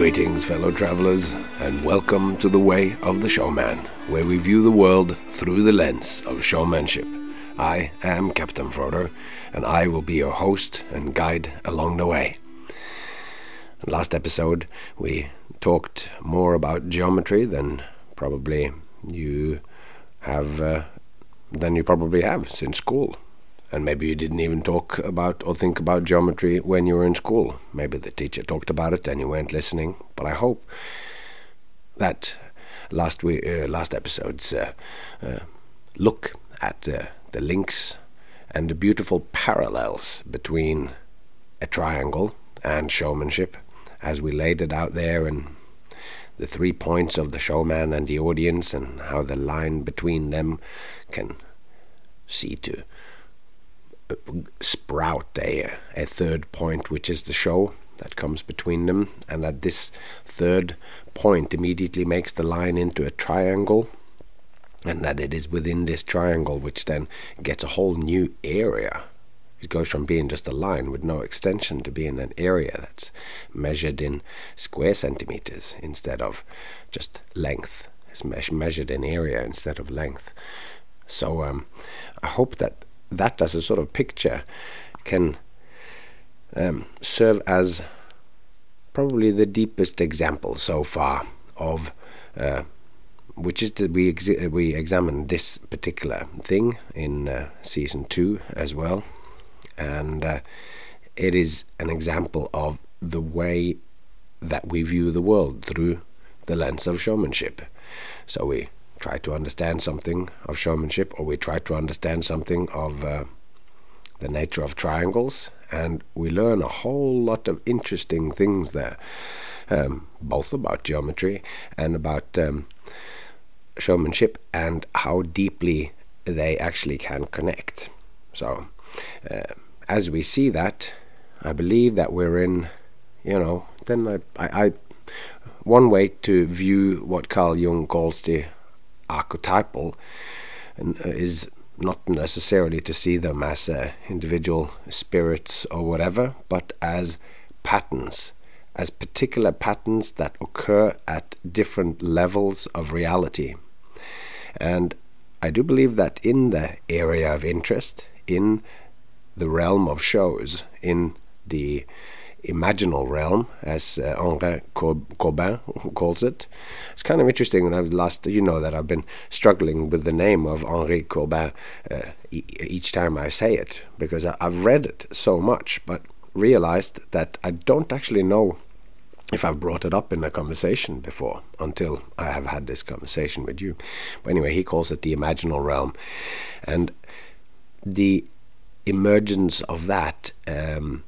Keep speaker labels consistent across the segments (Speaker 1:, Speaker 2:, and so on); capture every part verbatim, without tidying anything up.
Speaker 1: Greetings, fellow travelers, and welcome to the Way of the Showman, where we view the world through the lens of showmanship. I am Captain Frodo, and I will be your host and guide along the way. Last episode, we talked more about geometry than probably you have, uh, than you probably have since school. And maybe you didn't even talk about or think about geometry when you were in school. Maybe the teacher talked about it and you weren't listening. But I hope that last week, uh, last episode's uh, uh, look at uh, the links and the beautiful parallels between a triangle and showmanship, as we laid it out there, and the three points of the showman and the audience, and how the line between them can see to sprout a, a third point, which is the show that comes between them, and that this third point immediately makes the line into a triangle, and that it is within this triangle which then gets a whole new area. It goes from being just a line with no extension to being an area that's measured in square centimeters instead of just length. It's me- measured in area instead of length. So um, I hope that that as a sort of picture can um, serve as probably the deepest example so far of uh, which is that we ex- we examined this particular thing in uh, season two as well, and uh, it is an example of the way that we view the world through the lens of showmanship. So we try to understand something of showmanship, or we try to understand something of uh, the nature of triangles, and we learn a whole lot of interesting things there, um, both about geometry and about um, showmanship and how deeply they actually can connect. So uh, as we see that, I believe that we're in, you know, then I, I, I one way to view what Carl Jung calls the archetypal and uh, is not necessarily to see them as uh, individual spirits or whatever, but as patterns, as particular patterns that occur at different levels of reality. And I do believe that in the area of interest, in the realm of shows, in the imaginal realm, as uh, Henri Corbin calls it. It's kind of interesting. When I've last, you know, that I've been struggling with the name of Henri Corbin uh, e- each time I say it, because I- I've read it so much, but realized that I don't actually know if I've brought it up in a conversation before until I have had this conversation with you. But anyway, he calls it the imaginal realm, and the emergence of that um,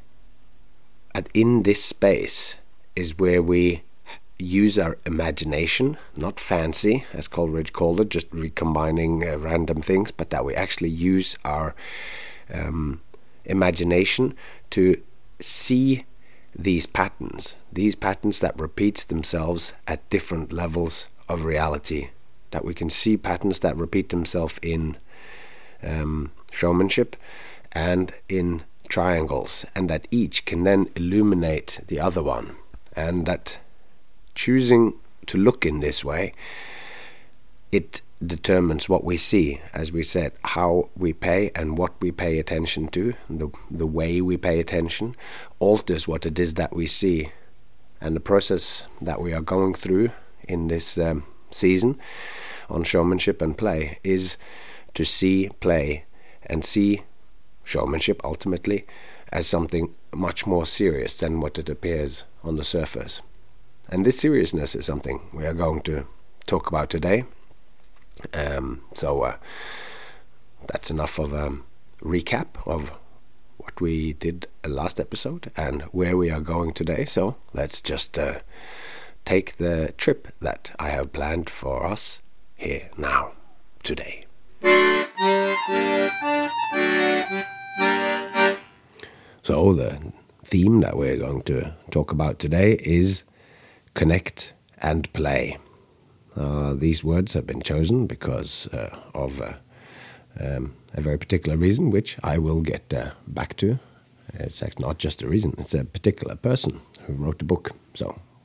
Speaker 1: in this space is where we use our imagination, not fancy, as Coleridge called it, just recombining uh, random things, but that we actually use our um, imagination to see these patterns, these patterns that repeats themselves at different levels of reality, that we can see patterns that repeat themselves in um, showmanship and in triangles, and that each can then illuminate the other one, and that choosing to look in this way, it determines what we see, as we said, how we pay and what we pay attention to, the, the way we pay attention alters what it is that we see. And the process that we are going through in this um, season on showmanship and play is to see play and see showmanship ultimately as something much more serious than what it appears on the surface. And this seriousness is something we are going to talk about today. Um, so uh, that's enough of a recap of what we did last episode and where we are going today. So let's just uh, take the trip that I have planned for us here now, today. So the theme that we're going to talk about today is connect and play. Uh, these words have been chosen because uh, of uh, um, a very particular reason, which I will get uh, back to. It's actually not just a reason, it's a particular person who wrote the book. So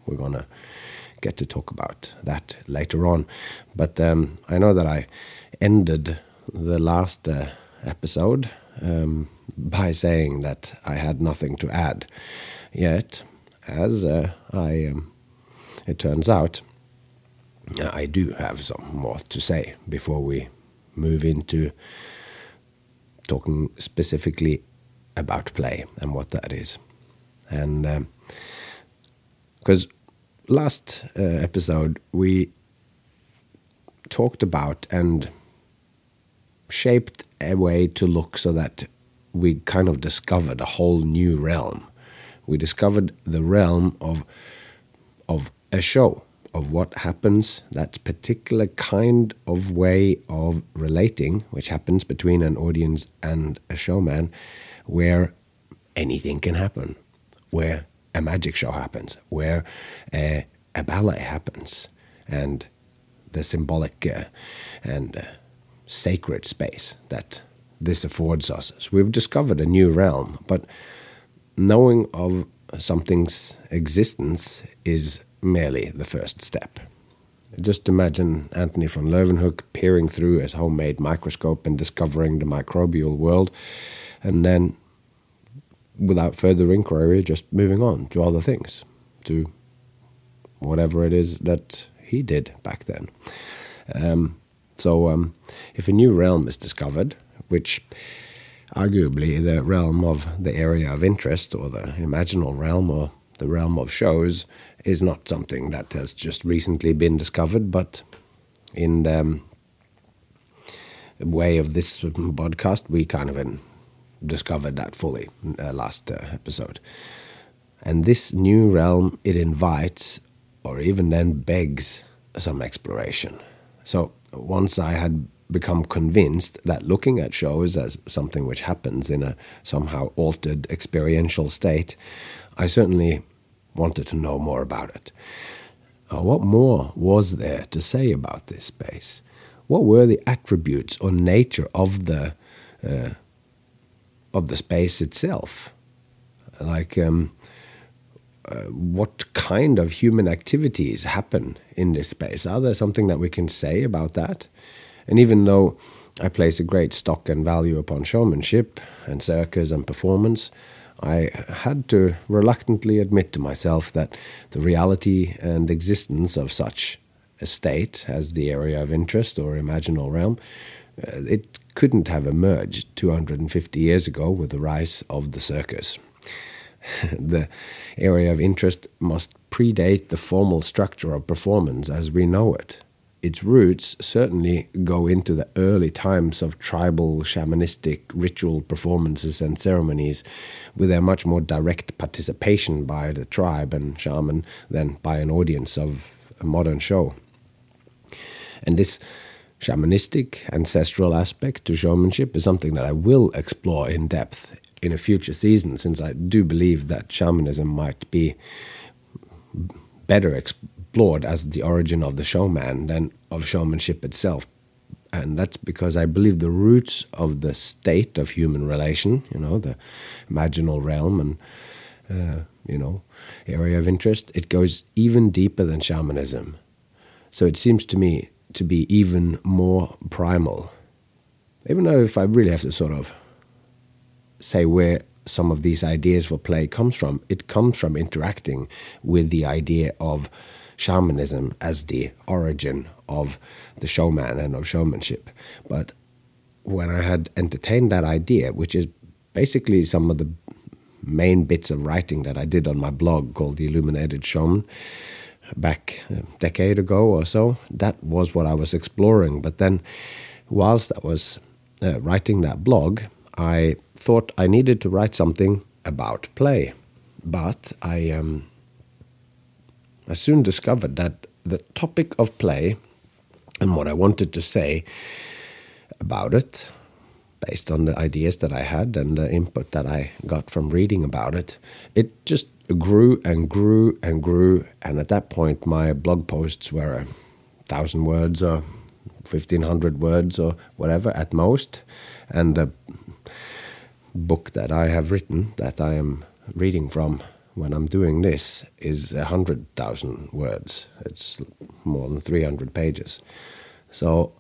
Speaker 1: we're going to get to talk about that later on. But um, I know that I ended the last uh, episode um, by saying that I had nothing to add. Yet, as uh, I, um, it turns out, I do have some more to say before we move into talking specifically about play and what that is. And because um, last uh, episode we talked about and shaped a way to look so that we kind of discovered a whole new realm. We discovered the realm of of a show, of what happens, that particular kind of way of relating, which happens between an audience and a showman, where anything can happen, where a magic show happens, where a, a ballet happens, and the symbolic uh, and uh, sacred space that this affords us. So we've discovered a new realm, but knowing of something's existence is merely the first step. Just imagine Antony van Leeuwenhoek peering through his homemade microscope and discovering the microbial world, and then, without further inquiry, just moving on to other things, to whatever it is that he did back then. Um, so um, if a new realm is discovered, which arguably the realm of the area of interest, or the imaginal realm, or the realm of shows, is not something that has just recently been discovered, but in the um, way of this podcast, we kind of in, discovered that fully uh, last uh, episode. And this new realm, it invites, or even then begs, some exploration. So once I had become convinced that looking at shows as something which happens in a somehow altered experiential state, I certainly wanted to know more about it. Uh, what more was there to say about this space? What were the attributes or nature of the uh, of the space itself? Like, um, uh, what kind of human activities happen in this space? Are there something that we can say about that? And even though I place a great stock and value upon showmanship and circus and performance, I had to reluctantly admit to myself that the reality and existence of such a state as the area of interest or imaginal realm, uh, it couldn't have emerged two hundred fifty years ago with the rise of the circus. The area of interest must predate the formal structure of performance as we know it. Its roots certainly go into the early times of tribal, shamanistic, ritual performances and ceremonies, with their much more direct participation by the tribe and shaman than by an audience of a modern show. And this shamanistic, ancestral aspect to showmanship is something that I will explore in depth in a future season, since I do believe that shamanism might be better explored as the origin of the showman than of showmanship itself. And that's because I believe the roots of the state of human relation, you know, the imaginal realm and, uh, you know, area of interest, it goes even deeper than shamanism. So it seems to me to be even more primal. Even though if I really have to sort of say where some of these ideas for play comes from, it comes from interacting with the idea of shamanism as the origin of the showman and of showmanship. But when I had entertained that idea, which is basically some of the main bits of writing that I did on my blog called The Illuminated Showman back a decade ago or so, that was what I was exploring. But then whilst I was uh, writing that blog, I thought I needed to write something about play. But I um, I soon discovered that the topic of play and what I wanted to say about it, based on the ideas that I had and the input that I got from reading about it, it just grew and grew and grew. And at that point, my blog posts were a thousand words or fifteen hundred words or whatever at most. And the book that I have written, that I am reading from when I'm doing this is a hundred thousand words. It's more than three hundred pages. So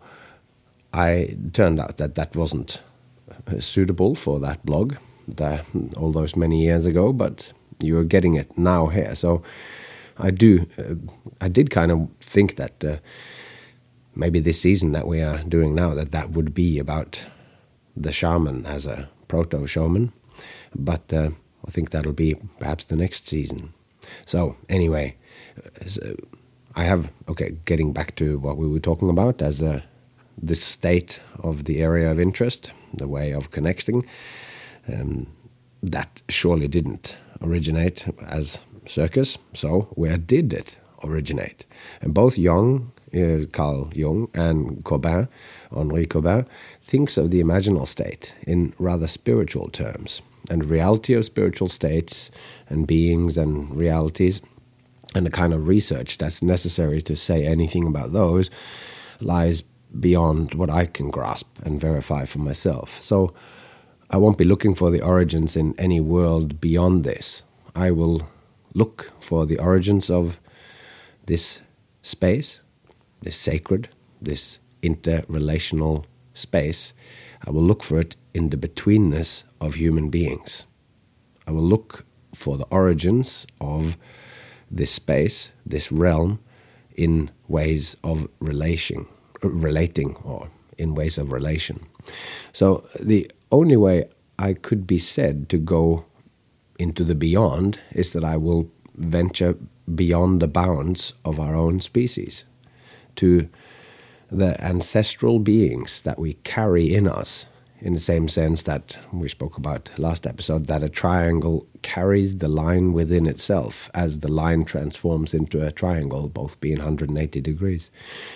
Speaker 1: I turned out that that wasn't suitable for that blog that, all those many years ago, but you're getting it now here. So I do, uh, I did kind of think that uh, maybe this season that we are doing now, that that would be about the shaman as a proto-shaman, but uh, I think that'll be perhaps the next season. So anyway, so I have, okay, getting back to what we were talking about as a, the state of the area of interest, the way of connecting, um, that surely didn't originate as circus. So where did it originate? And both Jung, uh, Carl Jung, and Corbin, Henri Corbin, thinks of the imaginal state in rather spiritual terms, and reality of spiritual states and beings and realities, and the kind of research that's necessary to say anything about those lies beyond what I can grasp and verify for myself. So I won't be looking for the origins in any world beyond this. I will look for the origins of this space, this sacred, this interrelational space. I will look for it in the betweenness of human beings. I will look for the origins of this space, this realm, in ways of relation, relating, or in ways of relation. So the only way I could be said to go into the beyond is that I will venture beyond the bounds of our own species, to the ancestral beings that we carry in us, in the same sense that we spoke about last episode, that a triangle carries the line within itself as the line transforms into a triangle, both being one hundred eighty degrees.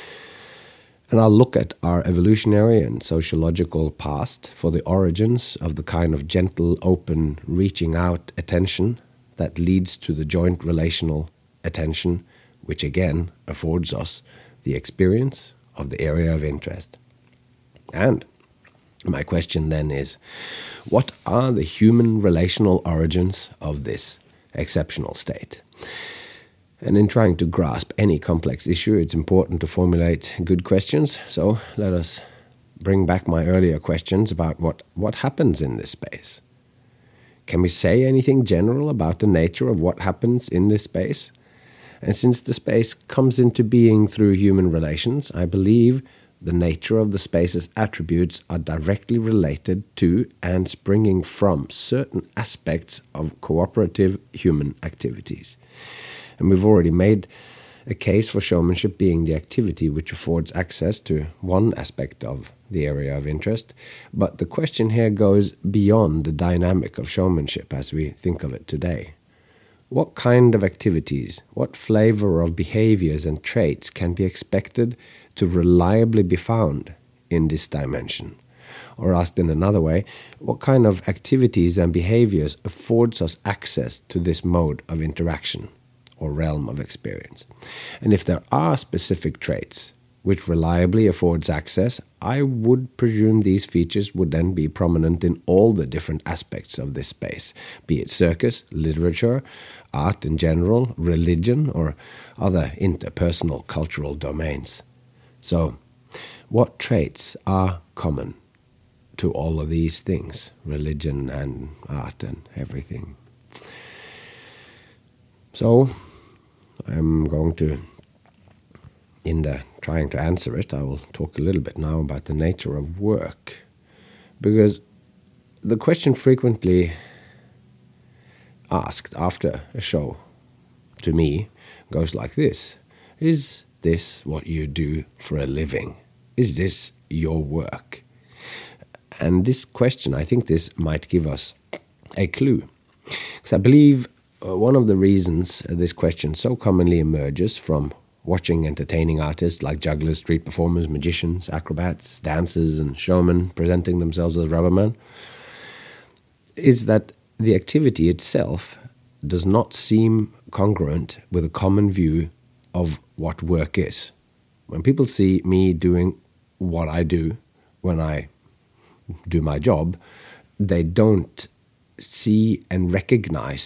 Speaker 1: And I'll look at our evolutionary and sociological past for the origins of the kind of gentle, open, reaching out attention that leads to the joint relational attention, which again affords us the experience of the area of interest. And my question then is, what are the human relational origins of this exceptional state? And in trying to grasp any complex issue, it's important to formulate good questions. So let us bring back my earlier questions about what, what happens in this space. Can we say anything general about the nature of what happens in this space? And since the space comes into being through human relations, I believe the nature of the space's attributes are directly related to and springing from certain aspects of cooperative human activities. And we've already made a case for showmanship being the activity which affords access to one aspect of the area of interest. But the question here goes beyond the dynamic of showmanship as we think of it today. What kind of activities, what flavor of behaviors and traits can be expected to reliably be found in this dimension? Or asked in another way, what kind of activities and behaviors affords us access to this mode of interaction or realm of experience? And if there are specific traits which reliably affords access, I would presume these features would then be prominent in all the different aspects of this space, be it circus, literature, art in general, religion, or other interpersonal cultural domains. So, what traits are common to all of these things, religion and art and everything? So, I'm going to, in the trying to answer it, I will talk a little bit now about the nature of work. Because the question frequently asked after a show to me goes like this: is this what you do for a living? Is this your work? And this question, I think this might give us a clue. Because I believe uh, one of the reasons this question so commonly emerges from watching entertaining artists like jugglers, street performers, magicians, acrobats, dancers, and showmen presenting themselves as Rubberman, is that the activity itself does not seem congruent with a common view of what work is. When people see me doing what I do when I do my job, they don't see and recognize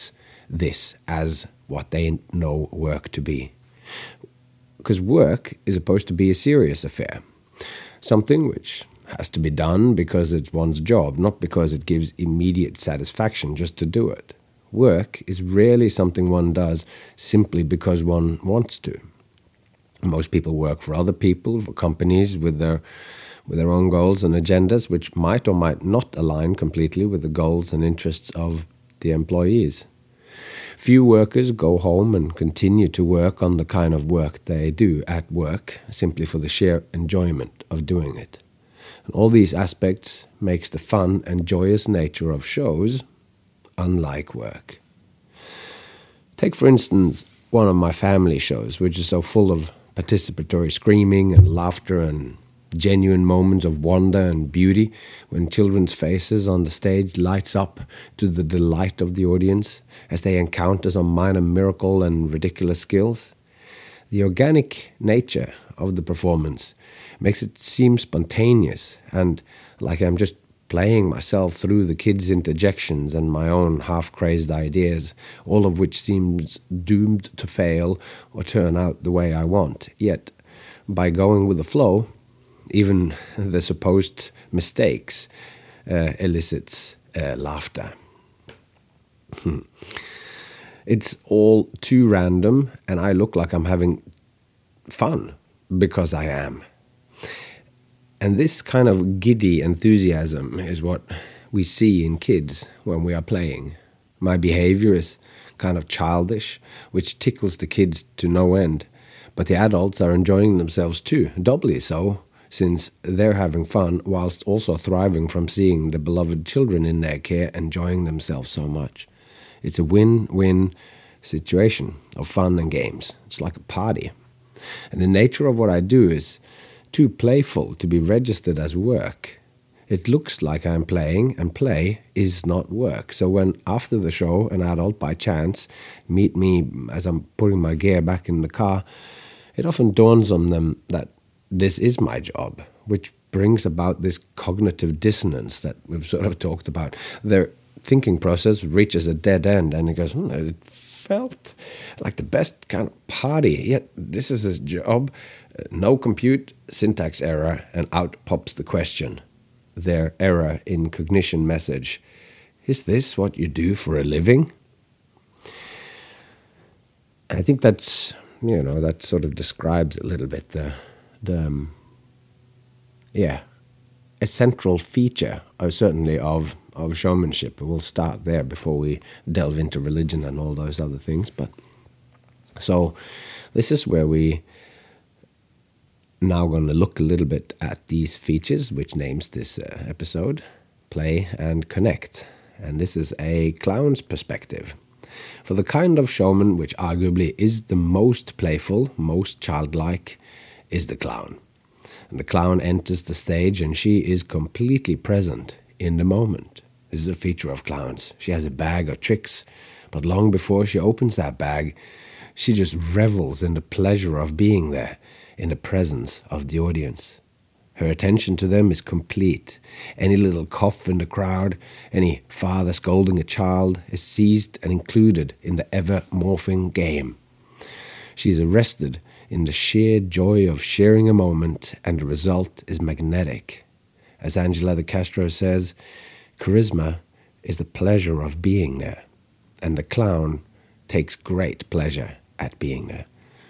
Speaker 1: this as what they know work to be. Because work is supposed to be a serious affair, something which has to be done because it's one's job, not because it gives immediate satisfaction just to do it. Work is rarely something one does simply because one wants to. Most people work for other people, for companies with their with their own goals and agendas, which might or might not align completely with the goals and interests of the employees. Few workers go home and continue to work on the kind of work they do at work, simply for the sheer enjoyment of doing it. And all these aspects makes the fun and joyous nature of shows unlike work. Take, for instance, one of my family shows, which is so full of participatory screaming and laughter and genuine moments of wonder and beauty when children's faces on the stage lights up to the delight of the audience as they encounter some minor miracle and ridiculous skills. The organic nature of the performance makes it seem spontaneous and like I'm just playing myself through the kids' interjections and my own half-crazed ideas, all of which seems doomed to fail or turn out the way I want. Yet, by going with the flow, even the supposed mistakes uh, elicits uh, laughter. It's all too random, and I look like I'm having fun, because I am. And this kind of giddy enthusiasm is what we see in kids when we are playing. My behavior is kind of childish, which tickles the kids to no end. But the adults are enjoying themselves too, doubly so, since they're having fun whilst also thriving from seeing the beloved children in their care enjoying themselves so much. It's a win-win situation of fun and games. It's like a party. And the nature of what I do is too playful to be registered as work. It looks like I'm playing, and play is not work. So when after the show an adult by chance meet me as I'm putting my gear back in the car, it often dawns on them that this is my job, which brings about this cognitive dissonance that we've sort of talked about. Their thinking process reaches a dead end, and it goes, hmm, it felt like the best kind of party, yet this is his job. No compute, syntax error, and out pops the question. Their error in cognition message. Is this what you do for a living? I think that's, you know, that sort of describes a little bit the, the um, yeah, a central feature, uh, certainly, of, of showmanship. We'll start there before we delve into religion and all those other things. But so this is where we now going to look a little bit at these features, which names this uh, episode, Play and Connect. And this is a clown's perspective. For the kind of showman which arguably is the most playful, most childlike, is the clown. And the clown enters the stage and she is completely present in the moment. This is a feature of clowns. She has a bag of tricks, but long before she opens that bag, she just revels in the pleasure of being there, in the presence of the audience. Her attention to them is complete. Any little cough in the crowd, any father scolding a child, is seized and included in the ever-morphing game. She is arrested in the sheer joy of sharing a moment, and the result is magnetic. As Angela de Castro says, charisma is the pleasure of being there, and the clown takes great pleasure at being there.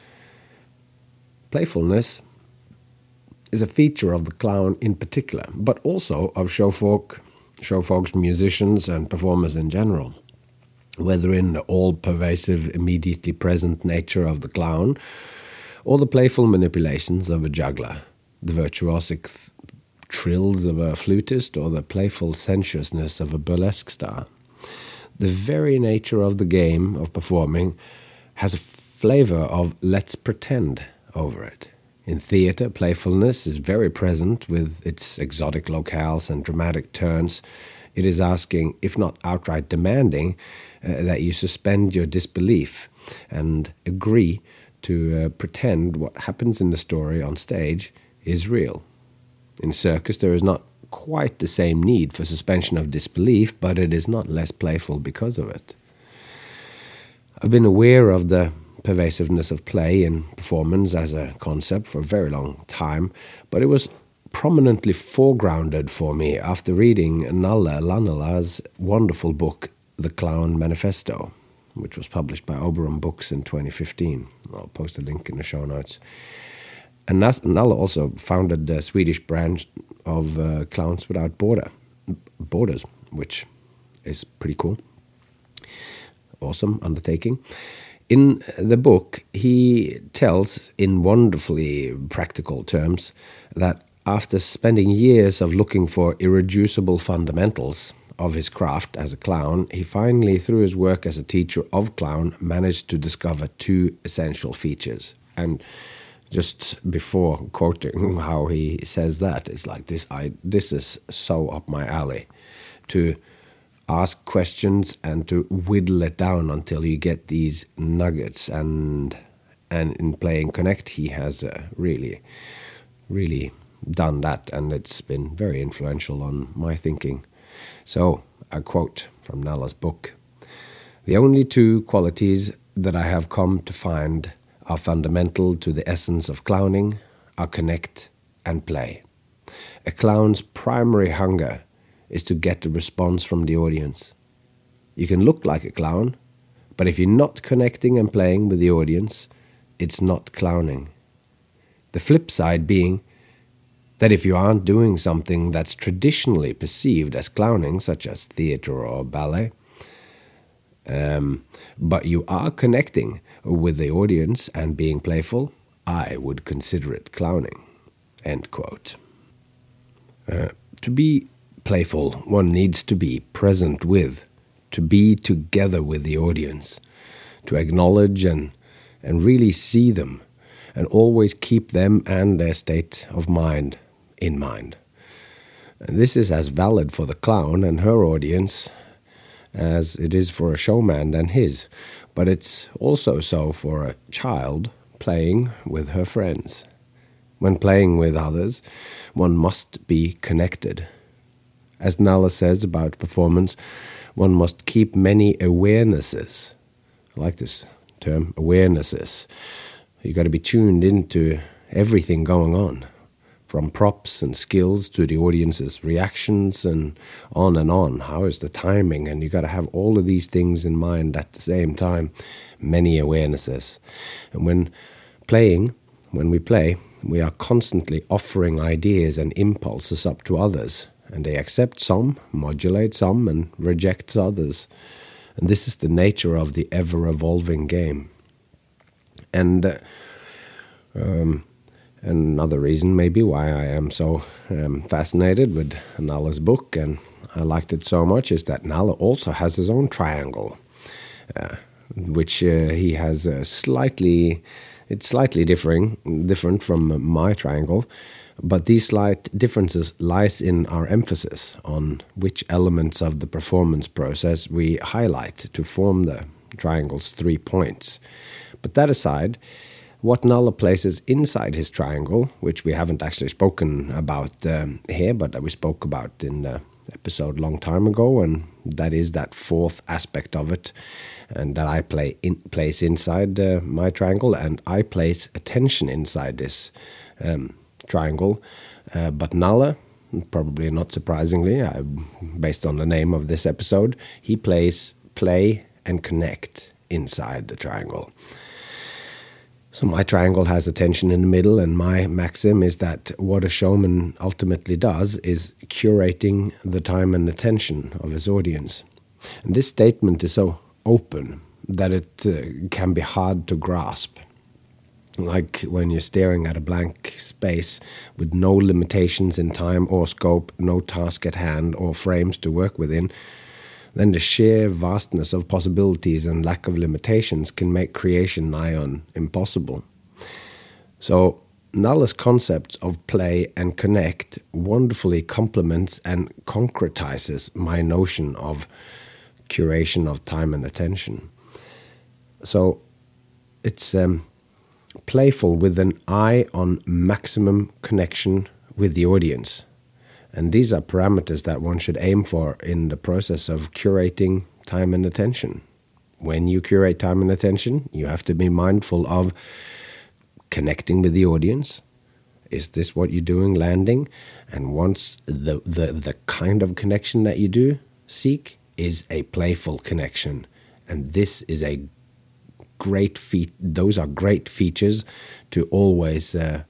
Speaker 1: Playfulness is a feature of the clown in particular, but also of showfolk, showfolks, musicians, and performers in general. Whether in the all-pervasive, immediately present nature of the clown, or the playful manipulations of a juggler, the virtuosic th- trills of a flutist, or the playful sensuousness of a burlesque star. The very nature of the game of performing has a flavor of let's pretend over it. In theatre, playfulness is very present with its exotic locales and dramatic turns. It is asking, if not outright demanding, uh, that you suspend your disbelief and agree to uh, pretend what happens in the story on stage is real. In circus, there is not quite the same need for suspension of disbelief, but it is not less playful because of it. I've been aware of the pervasiveness of play in performance as a concept for a very long time, but it was prominently foregrounded for me after reading Nalle Lannala's wonderful book, The Clown Manifesto, which was published by Oberon Books in twenty fifteen. I'll post a link in the show notes. And Nalle also founded the Swedish branch of uh, Clowns Without Border, Borders, which is pretty cool. Awesome undertaking. In the book, he tells in wonderfully practical terms that after spending years of looking for irreducible fundamentals of his craft as a clown, he finally, through his work as a teacher of clown, managed to discover two essential features. And just before quoting how he says that, it's like this, I, this is so up my alley, to ask questions and to whittle it down until you get these nuggets. And and in playing Connect, he has uh, really, really done that, and it's been very influential on my thinking. So, a quote from Nalle's book: "The only two qualities that I have come to find are fundamental to the essence of clowning are connect and play. A clown's primary hunger is to get a response from the audience. You can look like a clown, but if you're not connecting and playing with the audience, it's not clowning. The flip side being that if you aren't doing something that's traditionally perceived as clowning, such as theater or ballet, um, but you are connecting with the audience and being playful, I would consider it clowning." End quote. Uh, to be playful, one needs to be present with, to be together with the audience, to acknowledge and, and really see them, and always keep them and their state of mind in mind. And this is as valid for the clown and her audience as it is for a showman and his, but it's also so for a child playing with her friends. When playing with others, one must be connected. As Nalle says about performance, one must keep many awarenesses. I like this term, awarenesses. You got to be tuned into everything going on, from props and skills to the audience's reactions and on and on. How is the timing? And you got to have all of these things in mind at the same time. Many awarenesses. And when playing, when we play, we are constantly offering ideas and impulses up to others. And they accept some, modulate some, and reject others. And this is the nature of the ever-evolving game. And uh, um, another reason maybe why I am so um, fascinated with Nalle's book, and I liked it so much, is that Nalle also has his own triangle, uh, which uh, he has a slightly, it's slightly differing, different from my triangle. But these slight differences lies in our emphasis on which elements of the performance process we highlight to form the triangle's three points. But that aside, what Nalle places inside his triangle, which we haven't actually spoken about um, here, but we spoke about in the episode a long time ago, and that is that fourth aspect of it, and that I play in, place inside uh, my triangle, and I place attention inside this um triangle, uh, but Nalle, probably not surprisingly, uh, based on the name of this episode, he plays play and connect inside the triangle. So my triangle has attention in the middle, and my maxim is that what a showman ultimately does is curating the time and attention of his audience. And this statement is so open that it uh, can be hard to grasp. Like when you're staring at a blank space with no limitations in time or scope, no task at hand or frames to work within, then the sheer vastness of possibilities and lack of limitations can make creation nigh on impossible. So Nalle's concepts of play and connect wonderfully complements and concretizes my notion of curation of time and attention. So it's um, playful with an eye on maximum connection with the audience. And these are parameters that one should aim for in the process of curating time and attention. when you curate time and attention, you have to be mindful of connecting with the audience. Is this what you're doing, landing? And once the, the, the kind of connection that you do seek is a playful connection. And this is a great feat. Those are great features to always uh,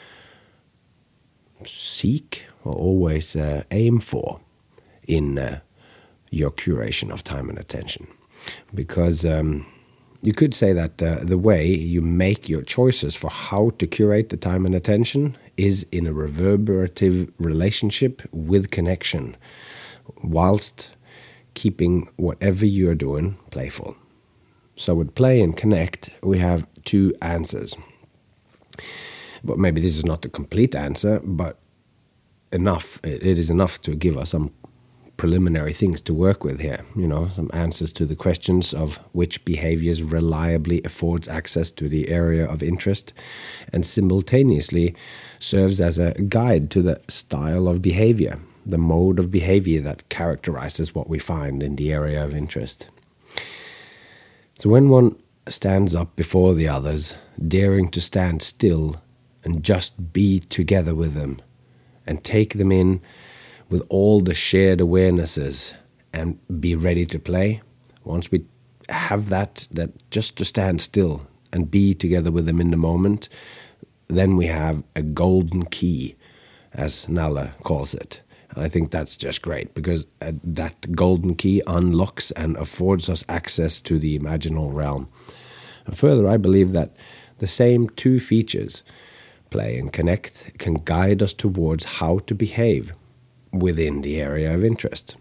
Speaker 1: seek or always uh, aim for in uh, your curation of time and attention. Because um, you could say that uh, the way you make your choices for how to curate the time and attention is in a reverberative relationship with connection, whilst keeping whatever you're doing playful. So with play and connect, we have two answers. But maybe this is not the complete answer, but enough. It is enough to give us some preliminary things to work with here. You know, some answers to the questions of which behaviors reliably affords access to the area of interest, and simultaneously serves as a guide to the style of behavior, the mode of behavior that characterizes what we find in the area of interest. So when one stands up before the others, daring to stand still and just be together with them and take them in with all the shared awarenesses and be ready to play, once we have that, that just to stand still and be together with them in the moment, then we have a golden key, as Nalle calls it. And I think that's just great, because uh, that golden key unlocks and affords us access to the imaginal realm. And further, I believe that the same two features, play and connect, can guide us towards how to behave within the area of interest.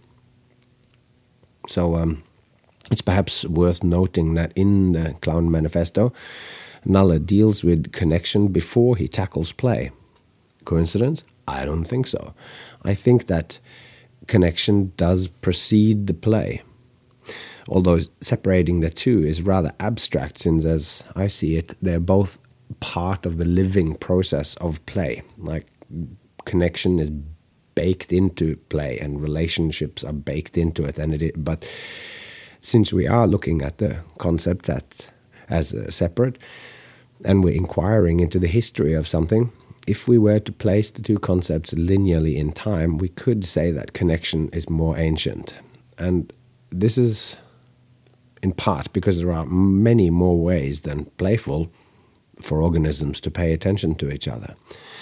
Speaker 1: So um, it's perhaps worth noting that in the Clown Manifesto, Nalle deals with connection before he tackles play. Coincidence? I don't think so. I think that connection does precede the play. Although separating the two is rather abstract, since as I see it, they're both part of the living process of play. Like connection is baked into play and relationships are baked into it. And it, but since we are looking at the concepts as, as uh, separate, and we're inquiring into the history of something, if we were to place the two concepts linearly in time, we could say that connection is more ancient. And this is in part because there are many more ways than playful for organisms to pay attention to each other.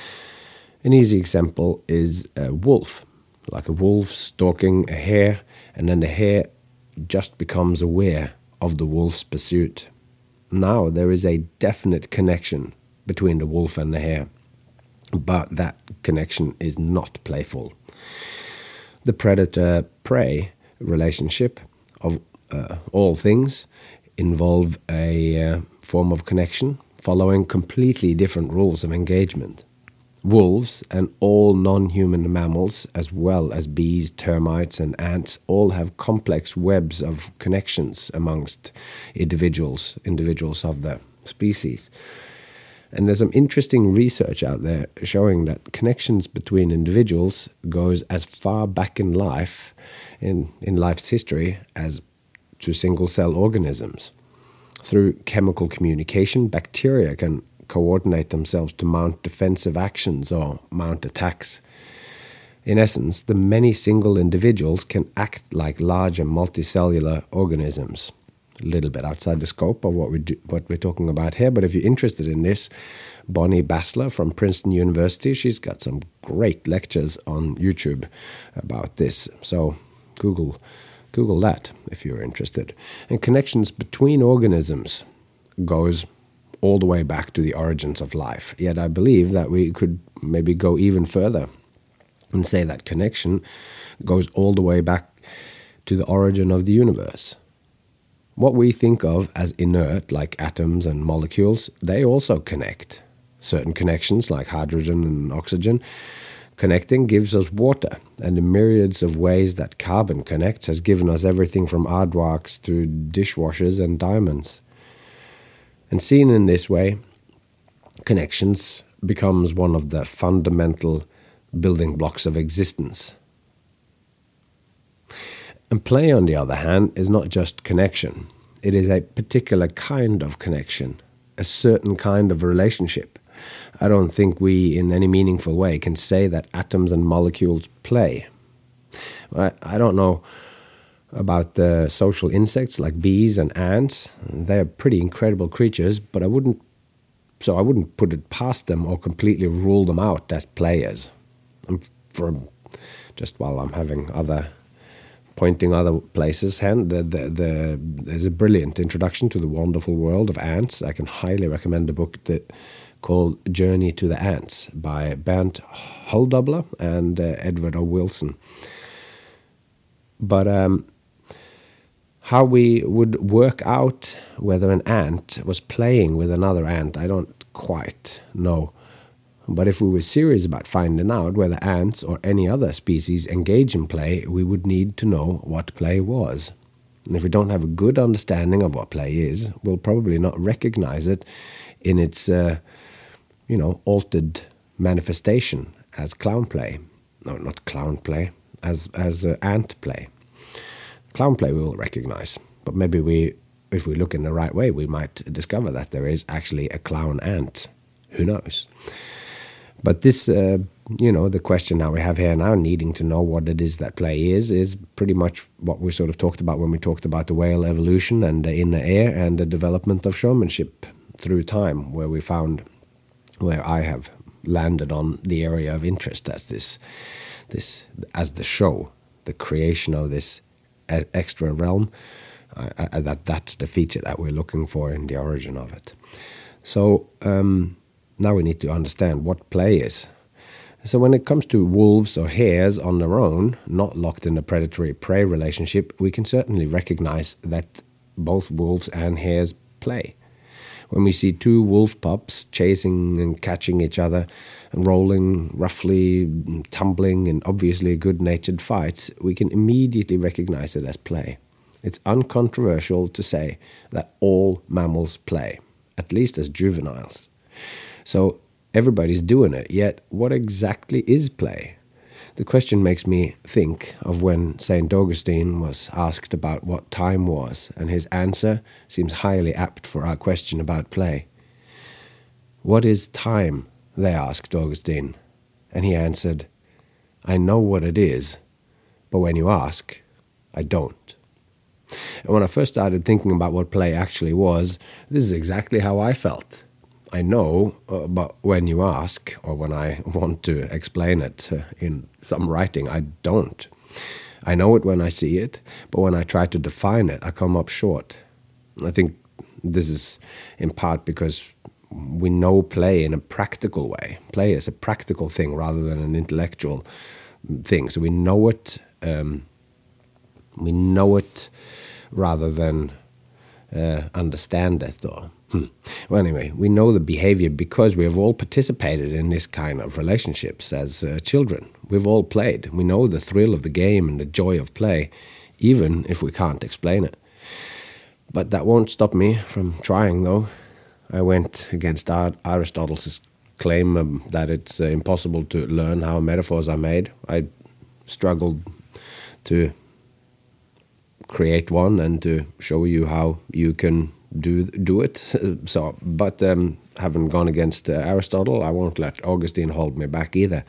Speaker 1: An easy example is a wolf, like a wolf stalking a hare, and then the hare just becomes aware of the wolf's pursuit. Now there is a definite connection between the wolf and the hare, but that connection is not playful. The predator-prey relationship of uh, all things involve a uh, form of connection following completely different rules of engagement. Wolves and all non-human mammals, as well as bees, termites, and ants, all have complex webs of connections amongst individuals, individuals of the species. And there's some interesting research out there showing that connections between individuals goes as far back in life, in, in life's history, as to single-cell organisms. Through chemical communication, bacteria can coordinate themselves to mount defensive actions or mount attacks. In essence, the many single individuals can act like larger multicellular organisms. A little bit outside the scope of what, we do, what we're talking about here, but if you're interested in this, Bonnie Bassler from Princeton University, she's got some great lectures on YouTube about this. So Google, Google that if you're interested. And connections between organisms goes all the way back to the origins of life. Yet I believe that we could maybe go even further and say that connection goes all the way back to the origin of the universe. What we think of as inert, like atoms and molecules, they also connect. Certain connections, like hydrogen and oxygen, connecting gives us water, and the myriads of ways that carbon connects has given us everything from aardvarks to dishwashers and diamonds. And seen in this way, connections becomes one of the fundamental building blocks of existence. And play, on the other hand, is not just connection. it is a particular kind of connection, a certain kind of relationship. I don't think we, in any meaningful way, can say that atoms and molecules play. I, I don't know about the social insects like bees and ants. They're pretty incredible creatures, but I wouldn't, so I wouldn't put it past them or completely rule them out as players. I'm from, just while I'm having other, pointing other places, and the, the, the, there's a brilliant introduction to the wonderful world of ants. I can highly recommend the book that called Journey to the Ants by Bernd Holdobler and uh, Edward O. Wilson. But um, how we would work out whether an ant was playing with another ant, I don't quite know. But if we were serious about finding out whether ants or any other species engage in play, we would need to know what play was. And if we don't have a good understanding of what play is, we'll probably not recognize it in its, uh, you know, altered manifestation as clown play. No, not clown play, as as uh, ant play. Clown play we will recognize, but maybe we, if we look in the right way, we might discover that there is actually a clown ant. Who knows? But this, uh, you know, the question now we have here now, needing to know what it is that play is, is pretty much what we sort of talked about when we talked about the whale evolution and the inner ear and the development of showmanship through time, where we found, where I have landed on the area of interest as this, this as the show, the creation of this extra realm, uh, uh, that that's the feature that we're looking for in the origin of it. So um, now we need to understand what play is. So when it comes to wolves or hares on their own, not locked in a predatory-prey relationship, we can certainly recognize that both wolves and hares play. When we see two wolf pups chasing and catching each other and rolling roughly, tumbling in obviously good-natured fights, we can immediately recognize it as play. It's uncontroversial to say that all mammals play, at least as juveniles. So everybody's doing it, yet what exactly is play? The question makes me think of when Saint Augustine was asked about what time was, and his answer seems highly apt for our question about play. "What is time?" they asked Augustine, and he answered, "I know what it is, but when you ask, I don't." And when I first started thinking about what play actually was, this is exactly how I felt. I know, uh, but when you ask, or when I want to explain it uh, in some writing, I don't. I know it when I see it, but when I try to define it, I come up short. I think this is in part because we know play in a practical way. Play is a practical thing rather than an intellectual thing. So we know it, um, we know it rather than uh, understand it, or Hmm. Well, anyway, we know the behavior because we have all participated in this kind of relationships as uh, children. We've all played. We know the thrill of the game and the joy of play, even if we can't explain it. But that won't stop me from trying, though. I went against Ar- Aristotle's claim um, that it's uh, impossible to learn how metaphors are made. I struggled to create one and to show you how you can do do it. So, but um, having gone against uh, Aristotle, I won't let Augustine hold me back either.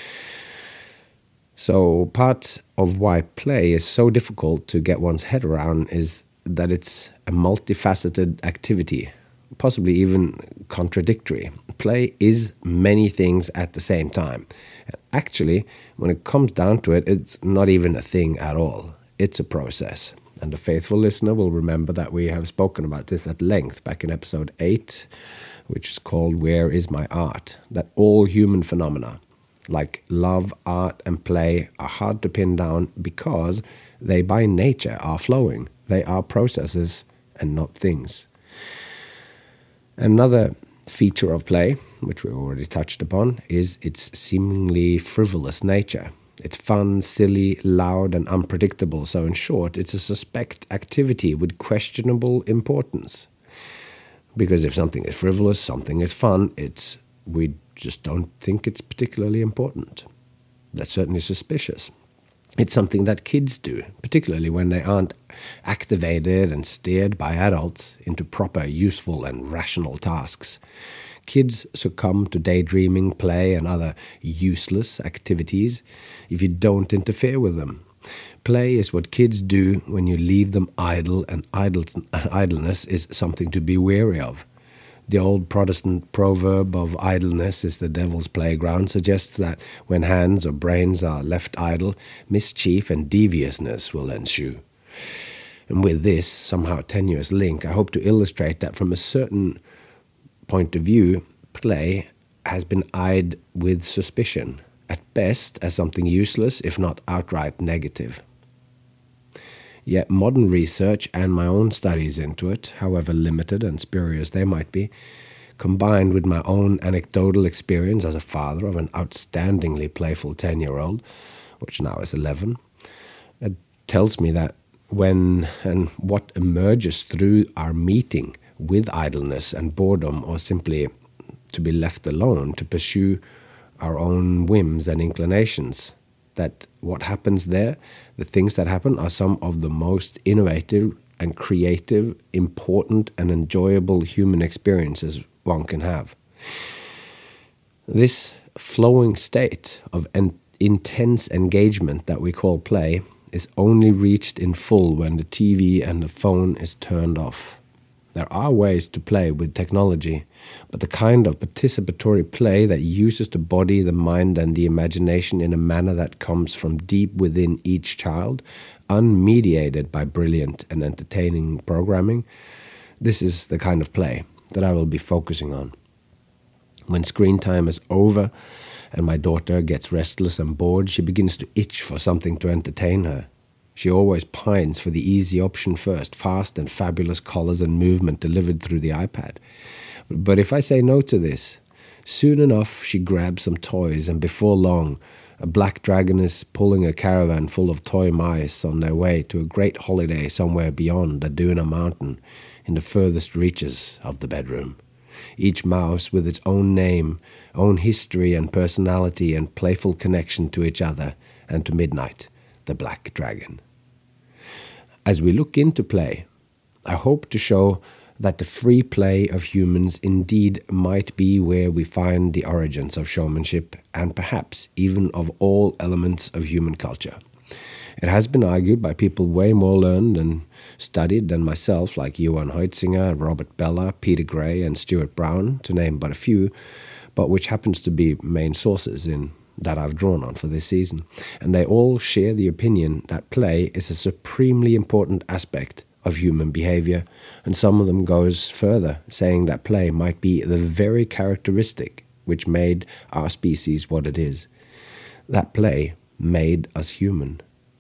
Speaker 1: So part of why play is so difficult to get one's head around is that it's a multifaceted activity, possibly even contradictory. Play is many things at the same time. Actually, when it comes down to it, it's not even a thing at all. It's a process. And the faithful listener will remember that we have spoken about this at length back in episode eight, which is called Where is My Art? That all human phenomena, like love, art, and play, are hard to pin down because they by nature are flowing. They are processes and not things. Another feature of play, which we already touched upon, is its seemingly frivolous nature. It's fun, silly, loud, and unpredictable. So in short, it's a suspect activity with questionable importance. Because if something is frivolous, something is fun, it's we just don't think it's particularly important. That's certainly suspicious. It's something that kids do, particularly when they aren't activated and steered by adults into proper, useful, and rational tasks. Kids succumb to daydreaming, play, and other useless activities if you don't interfere with them. Play is what kids do when you leave them idle, and idleness is something to be wary of. The old Protestant proverb of idleness is the devil's playground suggests that when hands or brains are left idle, mischief and deviousness will ensue. And with this somehow tenuous link, I hope to illustrate that from a certain point of view, play has been eyed with suspicion, at best as something useless, if not outright negative. Yet modern research and my own studies into it, however limited and spurious they might be, combined with my own anecdotal experience as a father of an outstandingly playful ten-year-old, which now is eleven, it tells me that when and what emerges through our meeting with idleness and boredom, or simply to be left alone to pursue our own whims and inclinations, that what happens there, the things that happen, are some of the most innovative and creative, important and enjoyable human experiences one can have. This flowing state of en- intense engagement that we call play is only reached in full when the T V and the phone is turned off. There are ways to play with technology, but the kind of participatory play that uses the body, the mind, and the imagination in a manner that comes from deep within each child, unmediated by brilliant and entertaining programming, this is the kind of play that I will be focusing on. When screen time is over and my daughter gets restless and bored, she begins to itch for something to entertain her. She always pines for the easy option first, fast and fabulous colors and movement delivered through the iPad. But if I say no to this, soon enough she grabs some toys, and before long a black dragon is pulling a caravan full of toy mice on their way to a great holiday somewhere beyond Aduna Mountain in the furthest reaches of the bedroom. Each mouse with its own name, own history and personality and playful connection to each other and to Midnight, the black dragon. As we look into play, I hope to show that the free play of humans indeed might be where we find the origins of showmanship and perhaps even of all elements of human culture. It has been argued by people way more learned and studied than myself, like Johan Heutzinger, Robert Bella, Peter Gray, and Stuart Brown, to name but a few, but which happens to be main sources in that I've drawn on for this season, and they all share the opinion that play is a supremely important aspect of human behavior, and some of them goes further, saying that play might be the very characteristic which made our species what it is. That play made us human.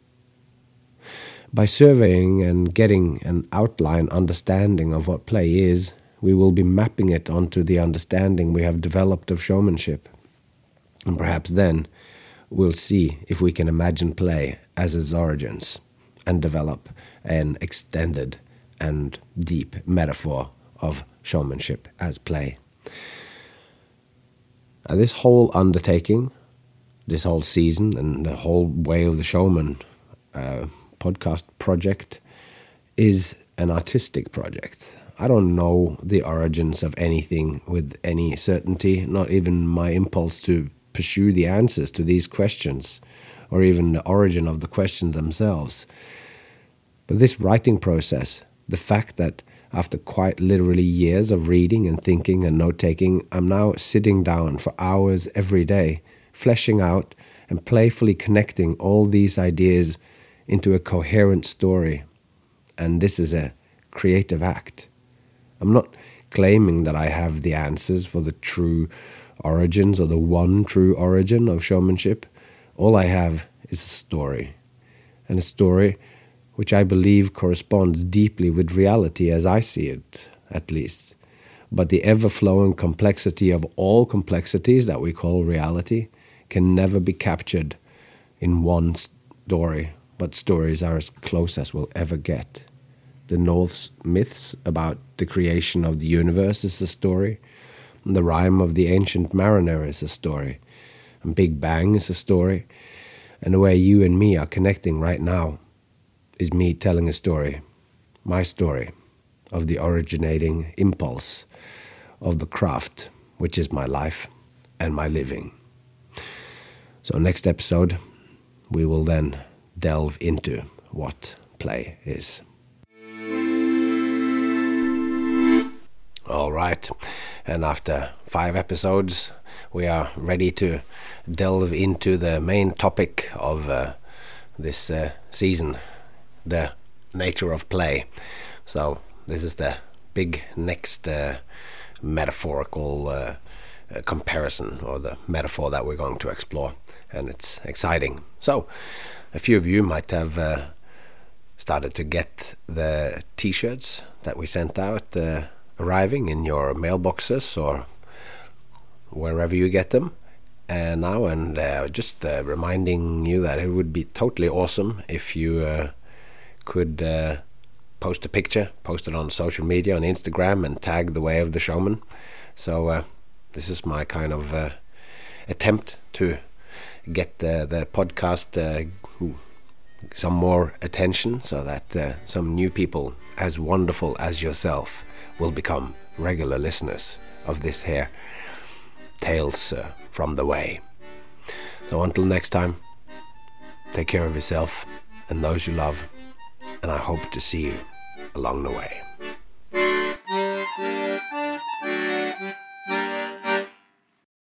Speaker 1: By surveying and getting an outline understanding of what play is, we will be mapping it onto the understanding we have developed of showmanship. And perhaps then we'll see if we can imagine play as its origins and develop an extended and deep metaphor of showmanship as play. Now, this whole undertaking, this whole season, and the whole Way of the Showman uh, podcast project is an artistic project. I don't know the origins of anything with any certainty, not even my impulse to pursue the answers to these questions, or even the origin of the questions themselves. But this writing process, the fact that after quite literally years of reading and thinking and note-taking, I'm now sitting down for hours every day, fleshing out and playfully connecting all these ideas into a coherent story. And this is a creative act. I'm not claiming that I have the answers for the true origins or the one true origin of showmanship. All I have is a story, and a story which I believe corresponds deeply with reality as I see it, at least. But the ever-flowing complexity of all complexities that we call reality can never be captured in one story, but stories are as close as we'll ever get. The Norse myths about the creation of the universe is a story. The rhyme of the ancient mariner is a story. And Big Bang is a story. And the way you and me are connecting right now is me telling a story, my story, of the originating impulse of the craft, which is my life and my living. So next episode, we will then delve into what play is. All right, and after five episodes, we are ready to delve into the main topic of uh, this uh, season, the nature of play. So this is the big next uh, metaphorical uh, uh, comparison, or the metaphor that we're going to explore, and it's exciting. So a few of you might have uh, started to get the t-shirts that we sent out uh, arriving in your mailboxes or wherever you get them uh, now, and uh, just uh, reminding you that it would be totally awesome if you uh, could uh, post a picture, post it on social media, on Instagram, and tag The Way of the Showman. So uh, this is my kind of uh, attempt to get the, the podcast uh, some more attention, so that uh, some new people as wonderful as yourself will become regular listeners of this here Tales uh, from the Way. So until next time, take care of yourself and those you love, and I hope to see you along the way.